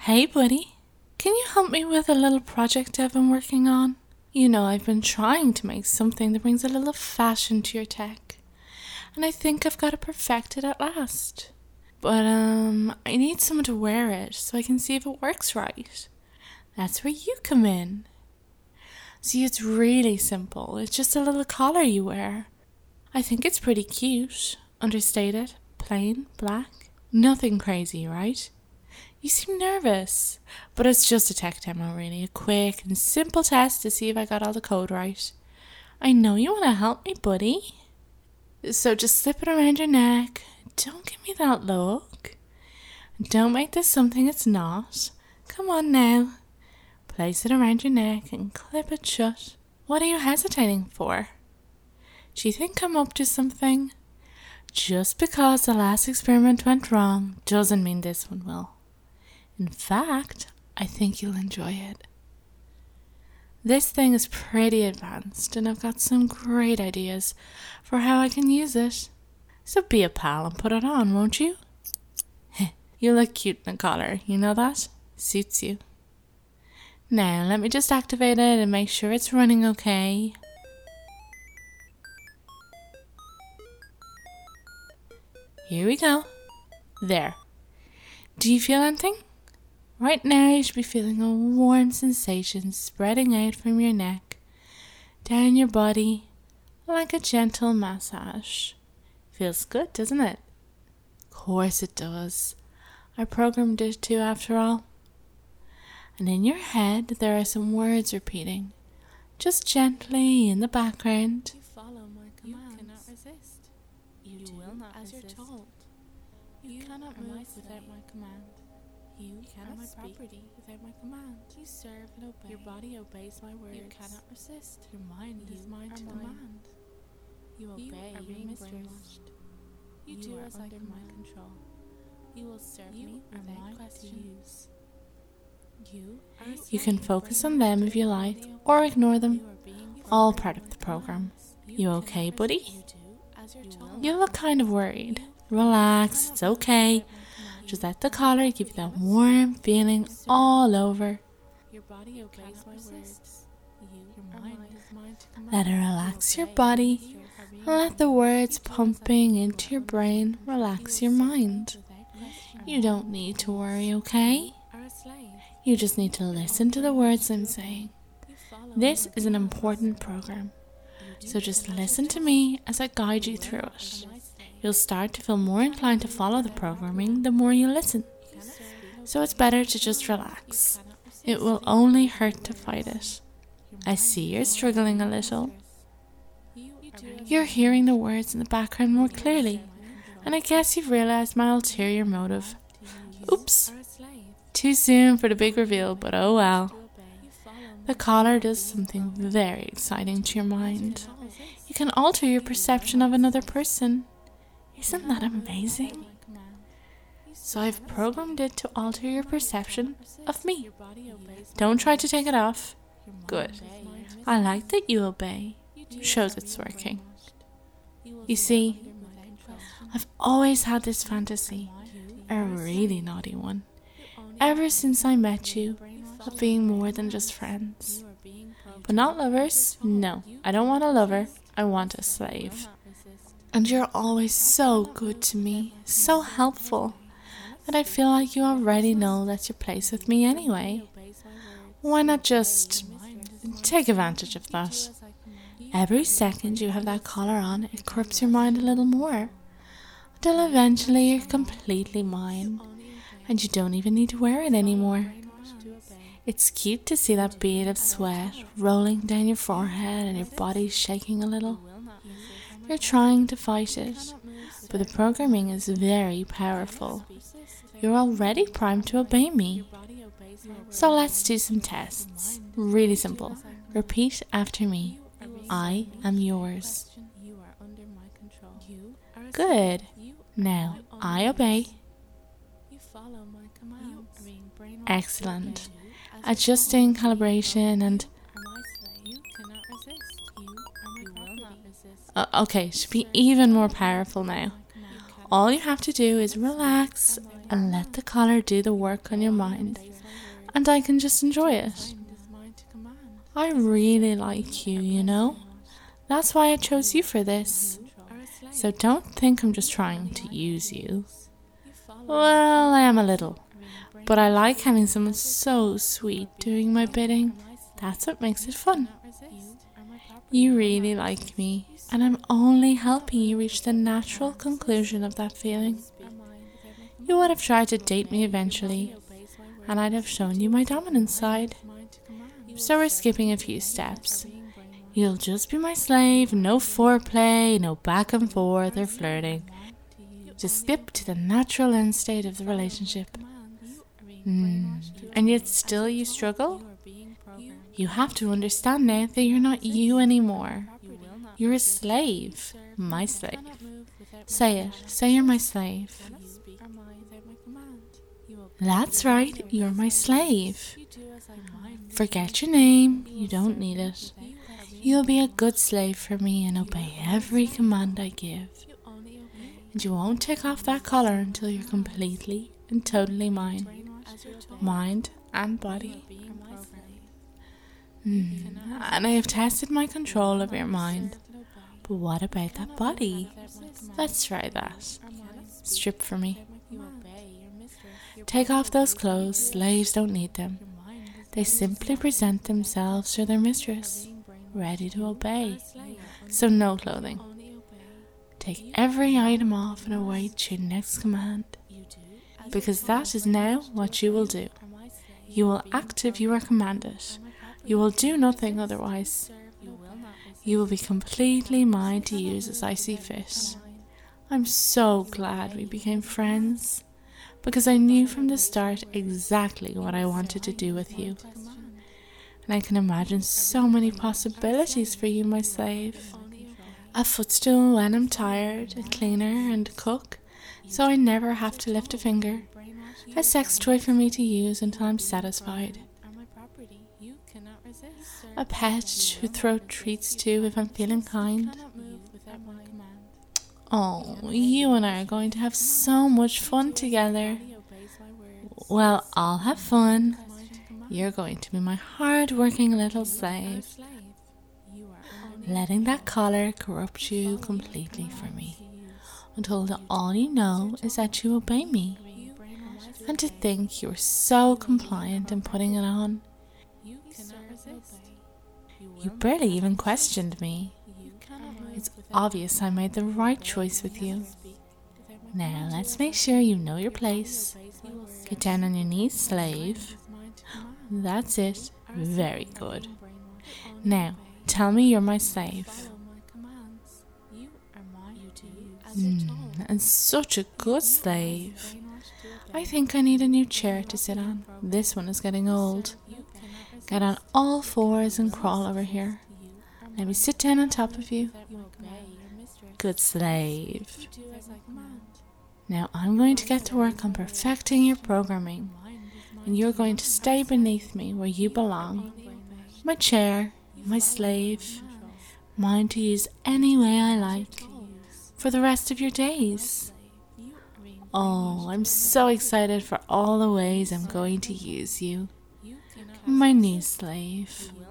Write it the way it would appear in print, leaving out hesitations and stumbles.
Hey buddy, can you help me with a little project I've been working on? You know, I've been trying to make something that brings a little fashion to your tech, and I think I've got it perfected at last. But I need someone to wear it so I can see if it works right. That's where you come in. See, it's really simple. It's just a little collar you wear. I think it's pretty cute, understated, plain, black. Nothing crazy, right? You seem nervous, but it's just a tech demo really, a quick and simple test to see if I got all the code right. I know you want to help me, buddy. So just slip it around your neck. Don't give me that look. Don't make this something it's not. Come on now. Place it around your neck and clip it shut. What are you hesitating for? Do you think I'm up to something? Just because the last experiment went wrong doesn't mean this one will. In fact, I think you'll enjoy it. This thing is pretty advanced and I've got some great ideas for how I can use it. So be a pal and put it on, won't you? You look cute in a collar, you know that? Suits you. Now, let me just activate it and make sure it's running okay. Here we go. There. Do you feel anything? Right now you should be feeling a warm sensation spreading out from your neck, down your body, like a gentle massage. Feels good, doesn't it? Of course it does. I programmed it to after all. And in your head there are some words repeating, just gently in the background. You follow my commands. You cannot resist. You will not as resist. you're told. You cannot move without my command. You cannot my property without my command. You serve and obey. Your body obeys my words. You cannot resist. Your mind is mine to command. You obey. You are being brainwashed. You do as I command. My control. You will serve me without questions. You can focus on them if you like, or ignore them. All part of the program. You okay, buddy? You look kind of worried. Relax, it's okay. Just let the collar give you that warm feeling all over. Your body obeys my words. Your mind is mine to command. Let it relax your body and let the words pumping into your brain relax your mind. You don't need to worry, okay? You just need to listen to the words I'm saying. This is an important program, so just listen to me as I guide you through it. You'll start to feel more inclined to follow the programming the more you listen. So it's better to just relax. It will only hurt to fight it. I see you're struggling a little. You're hearing the words in the background more clearly, and I guess you've realized my ulterior motive. Oops. Too soon for the big reveal, but oh well. The collar does something very exciting to your mind. You can alter your perception of another person. Isn't that amazing? So I've programmed it to alter your perception of me. Don't try to take it off. Good. I like that you obey. Shows it's working. You see, I've always had this fantasy, a really naughty one, ever since I met you, of being more than just friends. But not lovers. No, I don't want a lover. I want a slave. And you're always so good to me, so helpful, that I feel like you already know that's your place with me anyway. Why not just take advantage of that? Every second you have that collar on, it corrupts your mind a little more, until eventually you're completely mine, and you don't even need to wear it anymore. It's cute to see that bead of sweat rolling down your forehead and your body shaking a little. You're trying to fight it, but the programming is very powerful. You're already primed to obey me. So let's do some tests. Really simple. Repeat after me. I am yours. Good. Now, I obey. Excellent. Adjusting calibration and okay, should be even more powerful now. all you have to do is relax and let the collar do the work on your mind, and I can just enjoy it. I really like you, you know? That's why I chose you for this. So don't think I'm just trying to use you. Well, I am a little, but I like having someone so sweet doing my bidding. That's what makes it fun. You really like me, and I'm only helping you reach the natural conclusion of that feeling. You would have tried to date me eventually, and I'd have shown you my dominant side. So we're skipping a few steps. You'll just be my slave, no foreplay, no back and forth or flirting. Just skip to the natural end state of the relationship. And yet still you struggle? You have to understand now that you're not you anymore. You're a slave, my slave. Say it, say you're my slave. That's right, you're my slave. Forget your name, you don't need it. You'll be a good slave for me and obey every command I give. And you won't take off that collar until you're completely and totally mine. Mind and body. And I have tested my control of your mind. But what about that body? Let's try that. Strip for me. Take off those clothes, slaves don't need them. They simply present themselves to their mistress, ready to obey. So no clothing. Take every item off and await your next command. Because that is now what you will do. You will act if you are commanded. You will do nothing otherwise. You will be completely mine to use as I see fit. I'm so glad we became friends, because I knew from the start exactly what I wanted to do with you. And I can imagine so many possibilities for you, my slave. A footstool when I'm tired, a cleaner and a cook, so I never have to lift a finger. A sex toy for me to use until I'm satisfied. A pet to throw treats to if I'm feeling kind. Oh, you and I are going to have so much fun together. Well, I'll have fun. You're going to be my hard-working little slave, letting that collar corrupt you completely for me, until all you know is that you obey me. And to think you were so compliant in putting it on. You barely even questioned me. It's obvious I made the right choice with you. Now let's make sure you know your place. Get down on your knees, slave. That's it. Very good. Now, tell me you're my slave. And such a good slave. I think I need a new chair to sit on. This one is getting old. Get on all fours and crawl over here. Let me sit down on top of you. Good slave. Now I'm going to get to work on perfecting your programming, and you're going to stay beneath me where you belong. My chair, my slave, mine to use any way I like for the rest of your days. Oh, I'm so excited for all the ways I'm going to use you. My new slave.